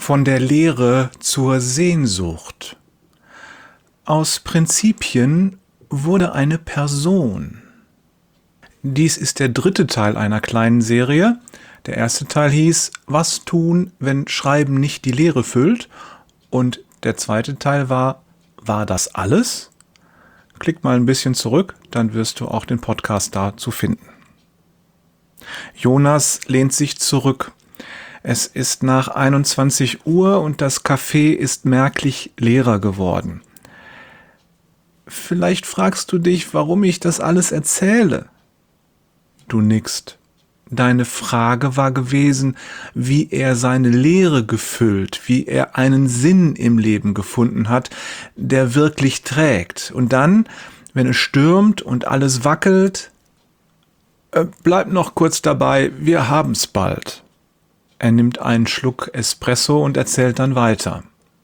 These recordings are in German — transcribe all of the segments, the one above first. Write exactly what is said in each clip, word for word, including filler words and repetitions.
Von der Lehre zur Sehnsucht. Aus Prinzipien wurde eine Person. Dies ist der dritte Teil einer kleinen Serie. Der erste Teil hieß Was tun, wenn Schreiben nicht die Lehre füllt? Und der zweite Teil war War das alles? Klick mal ein bisschen zurück, dann wirst du auch den Podcast dazu finden. Jonas lehnt sich zurück. Es ist nach einundzwanzig Uhr und das Café ist merklich leerer geworden. Vielleicht fragst du dich, warum ich das alles erzähle. Du nickst. Deine Frage war gewesen, wie er seine Lehre gefüllt, wie er einen Sinn im Leben gefunden hat, der wirklich trägt. Und dann, wenn es stürmt und alles wackelt, äh, bleib noch kurz dabei, wir haben's bald. Er nimmt einen Schluck Espresso und erzählt dann weiter.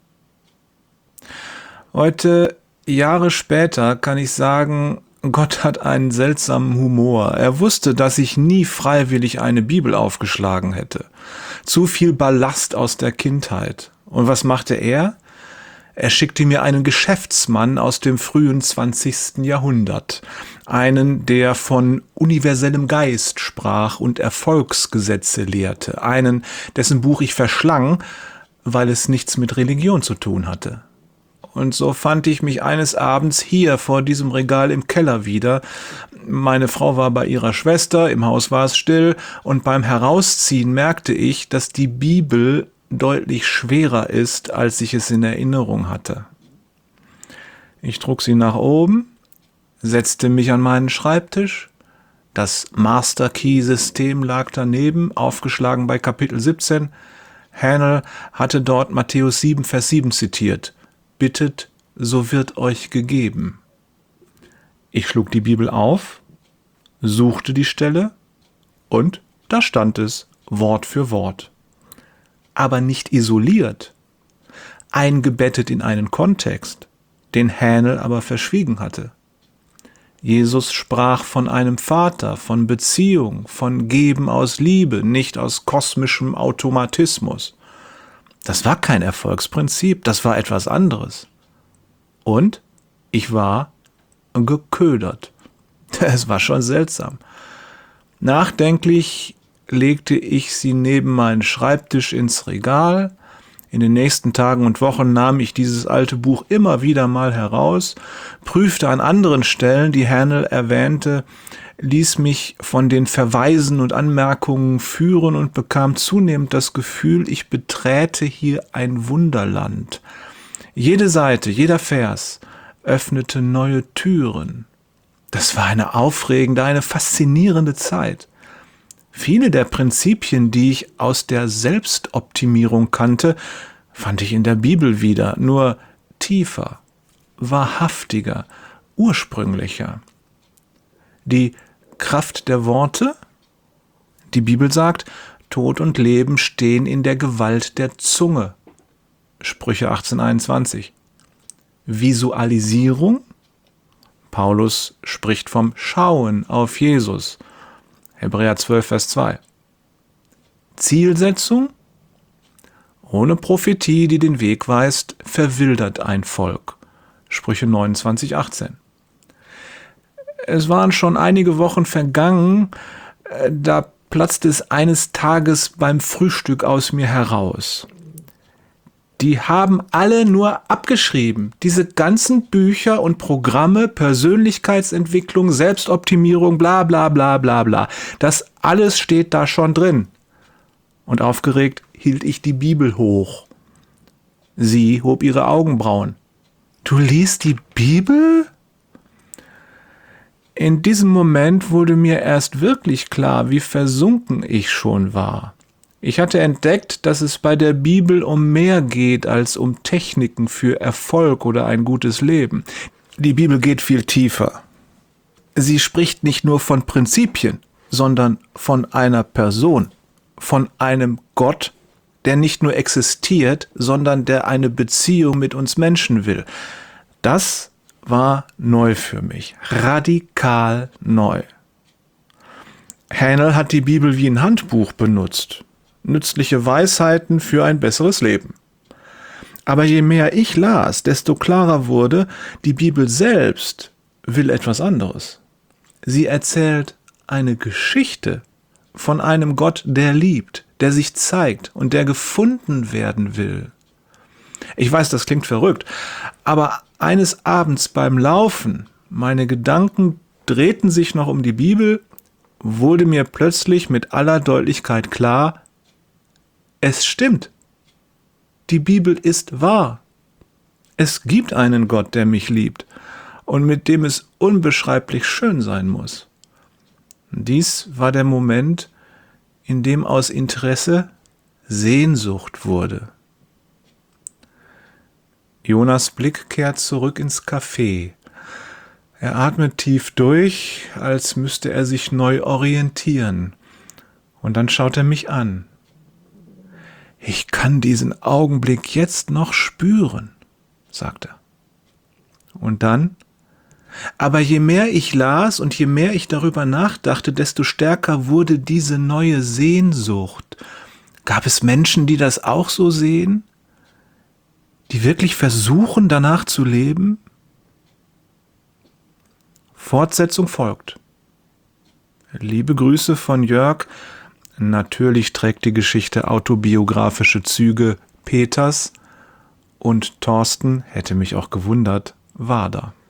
Heute, Jahre später, kann ich sagen, Gott hat einen seltsamen Humor. Er wusste, dass ich nie freiwillig eine Bibel aufgeschlagen hätte. Zu viel Ballast aus der Kindheit. Und was machte er? Er schickte mir einen Geschäftsmann aus dem frühen zwanzigsten Jahrhundert. Einen, der von universellem Geist sprach und Erfolgsgesetze lehrte. Einen, dessen Buch ich verschlang, weil es nichts mit Religion zu tun hatte. Und so fand ich mich eines Abends hier vor diesem Regal im Keller wieder. Meine Frau war bei ihrer Schwester, im Haus war es still, und beim Herausziehen merkte ich, dass die Bibel deutlich schwerer ist, als ich es in Erinnerung hatte. Ich trug sie nach oben, setzte mich an meinen Schreibtisch. Das Master-Key-System lag daneben, aufgeschlagen bei Kapitel siebzehn. Hanel hatte dort Matthäus sieben, Vers sieben zitiert. Bittet, so wird euch gegeben. Ich schlug die Bibel auf, suchte die Stelle und da stand es, Wort für Wort. Aber nicht isoliert, eingebettet in einen Kontext, den Hanel aber verschwiegen hatte. Jesus sprach von einem Vater, von Beziehung, von Geben aus Liebe, nicht aus kosmischem Automatismus. Das war kein Erfolgsprinzip, das war etwas anderes. Und ich war geködert. Es war schon seltsam. Nachdenklich legte ich sie neben meinen Schreibtisch ins Regal. In den nächsten Tagen und Wochen nahm ich dieses alte Buch immer wieder mal heraus, prüfte an anderen Stellen, die Hanel erwähnte, ließ mich von den Verweisen und Anmerkungen führen und bekam zunehmend das Gefühl, ich beträte hier ein Wunderland. Jede Seite, jeder Vers öffnete neue Türen. Das war eine aufregende, eine faszinierende Zeit. Viele der Prinzipien, die ich aus der Selbstoptimierung kannte, fand ich in der Bibel wieder, nur tiefer, wahrhaftiger, ursprünglicher. Die Kraft der Worte? Die Bibel sagt, Tod und Leben stehen in der Gewalt der Zunge. Sprüche achtzehn einundzwanzig. Visualisierung? Paulus spricht vom Schauen auf Jesus. Hebräer zwölf, Vers zwei. Zielsetzung? Ohne Prophetie, die den Weg weist, verwildert ein Volk. Sprüche neunundzwanzig, achtzehn. Es waren schon einige Wochen vergangen, da platzte es eines Tages beim Frühstück aus mir heraus. Die haben alle nur abgeschrieben. Diese ganzen Bücher und Programme, Persönlichkeitsentwicklung, Selbstoptimierung, bla bla bla bla bla. Das alles steht da schon drin. Und aufgeregt hielt ich die Bibel hoch. Sie hob ihre Augenbrauen. Du liest die Bibel? In diesem Moment wurde mir erst wirklich klar, wie versunken ich schon war. Ich hatte entdeckt, dass es bei der Bibel um mehr geht als um Techniken für Erfolg oder ein gutes Leben. Die Bibel geht viel tiefer. Sie spricht nicht nur von Prinzipien, sondern von einer Person, von einem Gott, der nicht nur existiert, sondern der eine Beziehung mit uns Menschen will. Das war neu für mich, radikal neu. Hanel hat die Bibel wie ein Handbuch benutzt. nützliche Weisheiten für ein besseres Leben. Aber je mehr ich las, desto klarer wurde, die Bibel selbst will etwas anderes. Sie erzählt eine Geschichte von einem Gott, der liebt, der sich zeigt und der gefunden werden will. Ich weiß, das klingt verrückt, aber eines Abends beim Laufen, meine Gedanken drehten sich noch um die Bibel, wurde mir plötzlich mit aller Deutlichkeit klar, es stimmt. Die Bibel ist wahr. Es gibt einen Gott, der mich liebt und mit dem es unbeschreiblich schön sein muss. Dies war der Moment, in dem aus Interesse Sehnsucht wurde. Jonas Blick kehrt zurück ins Café. Er atmet tief durch, als müsste er sich neu orientieren. Und dann schaut er mich an. Ich kann diesen Augenblick jetzt noch spüren, sagt er. Und dann? Aber je mehr ich las und je mehr ich darüber nachdachte, desto stärker wurde diese neue Sehnsucht. Gab es Menschen, die das auch so sehen? Die wirklich versuchen, danach zu leben? Fortsetzung folgt. Liebe Grüße von Jörg. Natürlich trägt die Geschichte autobiografische Züge Peters und Thorsten, hätte mich auch gewundert, war da.